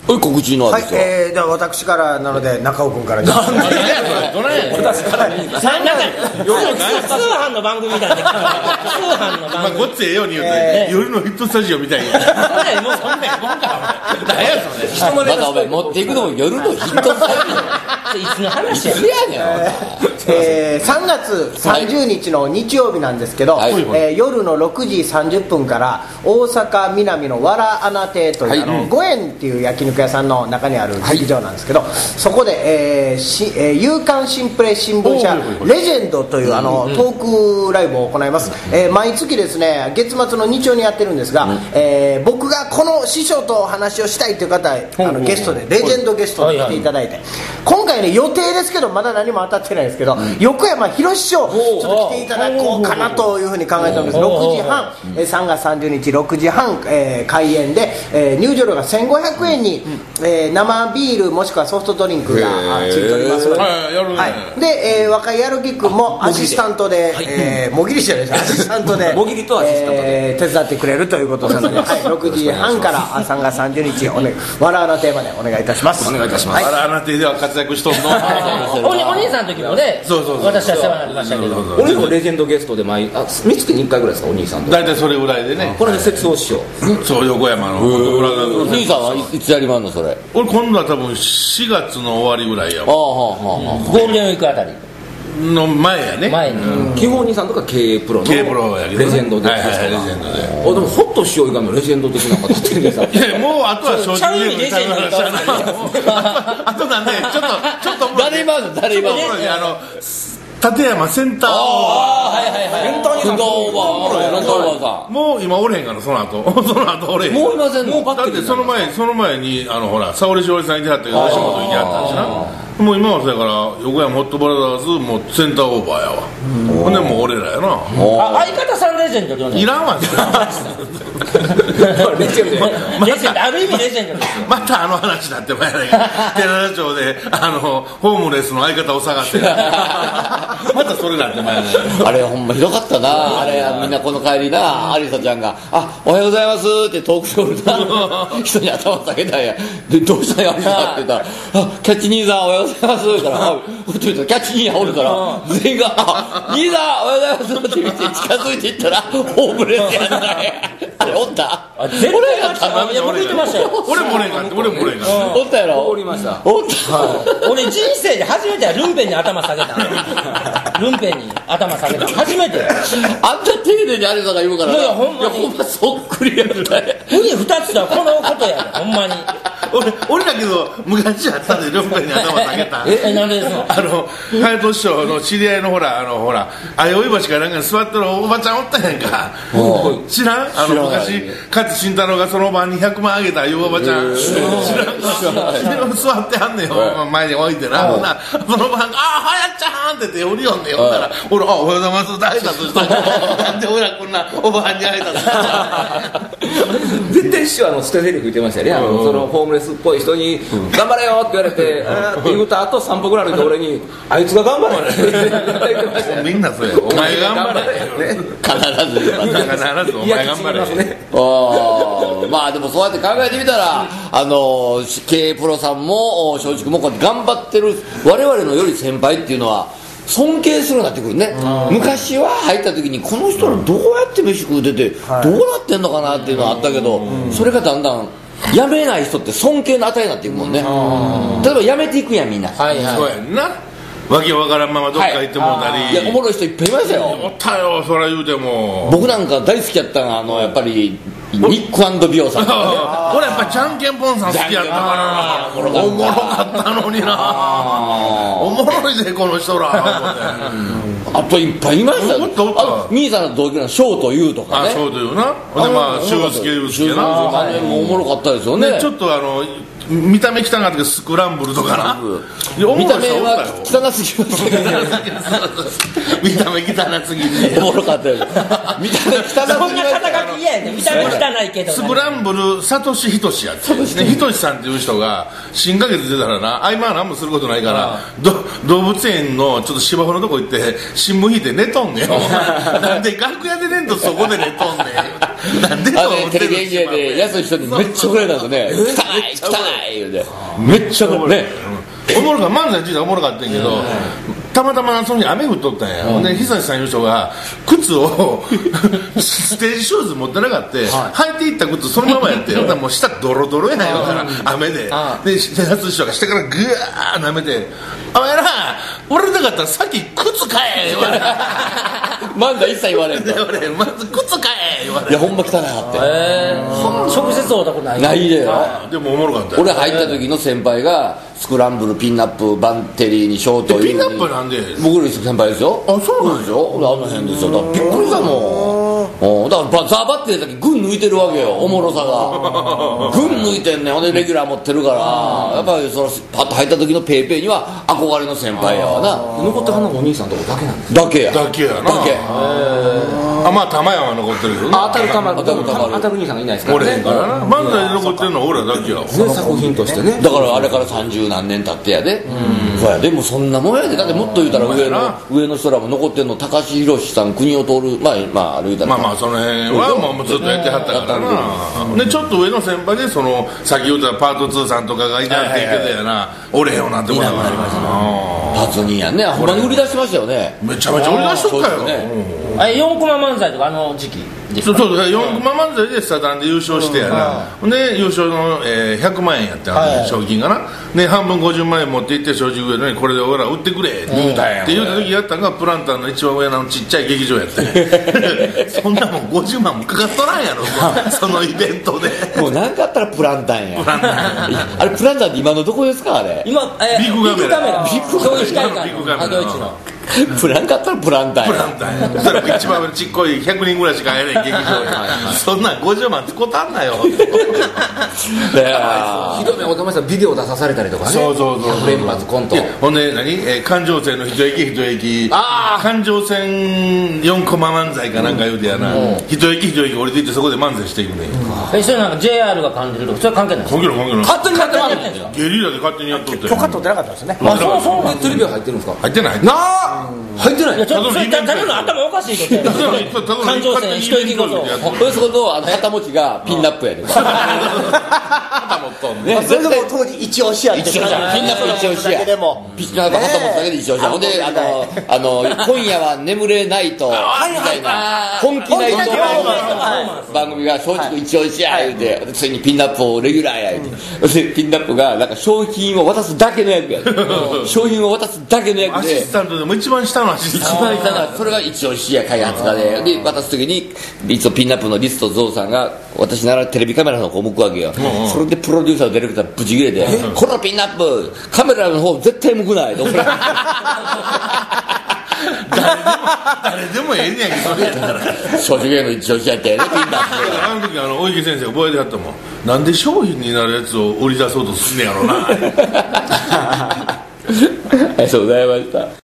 告知のはい、では私からなので中尾君から私から通販の番組みたいな通販の番組ごっつええように言うて夜のヒットスタジオみたいにもうそんなんやもんか何やそれまたお前持っていくのも夜のヒットスタジいつの話やオいやねん 3月30日の日曜日なんですけど、 はい夜の6時30分から大阪南のわら穴亭という、 はい五円っていう焼肉屋さんの中にある劇場なんですけど、そこで、夕刊新プレ新聞社レジェンドというトークライブを行います、毎月ですね月末の日曜にやってるんですが、僕がこの師匠とお話をしたいという方ゲストでレジェンドゲストで来ていただいて、今回ね予定ですけどまだ何も当たってないですけど、横山博師匠ちょっと来ていただこうかなというふうに考えております。6時半3月30日6時半、開演で、入場料が1500円に、生ビールもしくはソフトドリンクがついておりますので、で、若井やるき君もアシスタントで、もぎりじゃないですアシスタントでもぎりとアシスタントで、 手伝ってくれるということなので、6時半から3月30日わらわらテーマでお願いいたします。 お願いいたします。 わら穴亭では活躍しとんのお兄さんの時もね私は世話になりましたけど、 俺もレジェンドゲストで3月に1回ぐらいですか、お兄さんと。 大体それぐらいでね、 これで節夫師匠、 そう横山の兄さんはいつやりまんのそれ。 俺今度は多分4月の終わりぐらいやわゴールデンウィークあたりの前やね。 前に基本兄さんとか経営プロの経営プロやけどねレジェンドで、 はいはいレジェンドででもホット師匠以外のレジェンド的な方ってんでさいやもうあとは正直レジェンドのあとなんでちょっと誰今の誰今の立山センターフンドオーバーさんもう今おれへんからその後おれへんもういませんの。 だってその前にほら沙織しおりさんいてはったけど吉本行きはったんしな。もう今はそれから横山ホットブラザーズもうセンターオーバーやわ。ほんでもう俺らやな。 相方さんレジェンドって呼んでいらんわレジェンドある意味レジェンドですよ。 またあの話だって前やねん寺田町でホームレスの相方を探してまたそれだって前やねんあれほんまひどかったな。あれみんなこの帰りな有沙ちゃんがおはようございますってトークショーで人に頭下げたんや。でどうしたんや有沙って言ったらキャッチ兄さんおはようございますって言ったらキャッチ兄がおるから全員が兄さんおはようございますって見て近づいていったらホームレスやったんや。あれおった絶対僕言ってましたよ。 俺もおれんかっておったやろ。 おりました。 おった。 俺人生で初めてルンペンに頭下げた。ルンペンに頭下げた初めて。 あんた丁寧に有沙が言うからな。 いやほんまにほんまそっくりやったね。 国二つはこのことやでほんまに。 俺だけど昔あったでルンペンに頭下げたなんでですか。 隼人師匠の知り合いのほらあよい橋かなんかに座ってるおばちゃんおったやんか。知らん昔勝慎太郎がその晩に100万あげたいうおばちゃん知らん座ってはんねんよ前に置いてな。その晩はやっちゃーんって手振りよんねん。ほんなら俺おはようございますって挨拶したなんで俺らこんなおばはんに挨拶した絶対師匠捨て台詞言ってましたよね。そのホームレスっぽい人に頑張れよって言われてって言うた後3歩ぐらいで俺にあいつが頑張れって言ってましたよ。 みんなそれお前頑張れ必ずお前頑張れまあでもそうやって考えてみたら経営プロさんも松竹もこうやって頑張ってる我々のより先輩っていうのは尊敬するようになってくるね。昔は入った時にこの人らどうやって飯食うててどうなってんのかなっていうのはあったけど、それがだんだん辞めない人って尊敬の値になっていくもんね。例えば辞めていくやんみんな。 そうやんな。わけわからんままどっか行ってもうたり。 いやおもろい人いっぱいいましたよ。 おったよそら言うても。 僕なんか大好きやったのはやっぱりニック&ビオさん。 俺やっぱりじゃんけんぽんさん好きやったからおもろかったのにな。おもろいぜこの人ら。 あといっぱいいましたよ。兄さんの同期のショートユーとかね。 ショートユーな。まあ修介祐介な。 もうおもろかったですよね。 ちょっと見た目汚かったけどスクランブルとかな。 見た目は汚すぎましたけど見た目汚すぎておもろかったです。見た目汚すぎました。 そんな肩書き嫌やね。見た目汚いけどスクランブルサトシヒトシやってヒトシさんっていう人が新花月出たらな合間は何もすることないから動物園のちょっと芝生のとこ行って新聞引いて寝とんねん。なんで楽屋で寝んとそこで寝とんねん。 なんでと思ってるテレビ演芸で安い人にめっちゃ怒られたんですよね。汚い言うてめっちゃ怒られてね。 おもろか漫才自体おもろかったんやけど、たまたまその日雨降っとったんや、で久志さんいう人が靴をステージシューズ持ってなかった、履いていった靴そのままやって、ほんならもう下ドロドロやないのから雨で、で安い人が下からグワー舐めて「お前ら俺なかったらさっき靴買え!」言われ漫才一切言われんと。 まず靴買え!」言われいやほんま汚いはって直接会ったことないないでよ。 でもおもろかったよ。 俺入った時の先輩がスクランブルピンナップバンテリーにショートピンナップなんで僕より先輩ですよ。 あそうなんですよ。俺あの辺ですよ。だからびっくりしたもん。だからザーバってる時群抜いてるわけよ、おもろさが群抜いてんねん。ほんでレギュラー持ってるからやっぱりそのパッと入った時のペイペイには憧れの先輩やわな。 残ってはんのお兄さんとこだけなんですだけやだけやな。 だけあ、まあ玉屋は残ってるけどな。 当たるたまる当たるたまる当たる兄さんがいないですから俺へんね。 からな。漫才で残ってるのは俺らだけや。 作品としてね。 だからあれから30何年経ってやで、そうやでもそんなもんやで。だってもっと言うたら上の人らも残ってるの高橋宏さん、国を通るまあ歩いたらまあその辺はもうずっとやってはったからな。でちょっと上の先輩でその先言うたらパート2さんとかがいたって言ってたやな。俺へんよなってことだから初人やね。ほんまに売り出しましたよね。 めちゃめちゃ売り出しとったよ。 4コマ漫才とかあの時期そう4コマ漫才でスタダンで優勝してやな。で優勝の100万円やって賞金がな。で半分50万円持って行って正直上のにこれで俺ら売ってくれって言うた時やったのがプランターの一番上のちっちゃい劇場やってそんなもん50万もかかっとらんやろそのイベントでもう何かあったらプランタンや。あれプランタンって今のどこですかあれ。 今ビッグカメラビッグカメラそういう控えビッグカメラ館ドイツのプランかったらプランタンや。 プランターやそれも一番上のちっこい100人ぐらいしか入れない劇場やそんなん50万使ったんなよひどい目お玉さんビデオ出さされたりとかね。 そう 100連発コント。 ほんで環状線の一駅環状線4コマ漫才かなんか言うてやな、一駅降りていってそこで漫才していくね。 それなんか JR が感じるとかそれは関係ないです関係ない勝手にやってもらってんですか。 ゲリラで勝手にやっとって許可取ってなかったんですね。 そうテレビは入ってるんですか。 入ってないなあ入ってない。 いやちょっとそれただの頭おかしいことや環状線一駅ごとそこの旗持ちがピンナップやで。 まあそれでも当時一押しやってピンナップ一押しや。 でもピッチャーが旗持つだけで一押しや。ほんで今夜は眠れないとみたいな本気ナイト番組が松竹一押しや言うて、ついにピンナップをレギュラーや言うて、ピンナップがなんか商品を渡すだけの役やで。商品を渡すだけの役アシでスタントでも一番下のアシスタン一番下がそれが一押しや開発家で渡す時にいつもピンナップのリストゾウさんが私ならテレビカメラの方向くわけよ。それでプロデューサーディレクターブチギレで「このピンナップカメラの方絶対向くない」と怒られて誰でもええねやけどそれやったら正直の一押しやったよねピンナップ。 あの時大池先生覚えてはったもん。なんで商品になるやつを売り出そうとすんねやろなありがとうございました。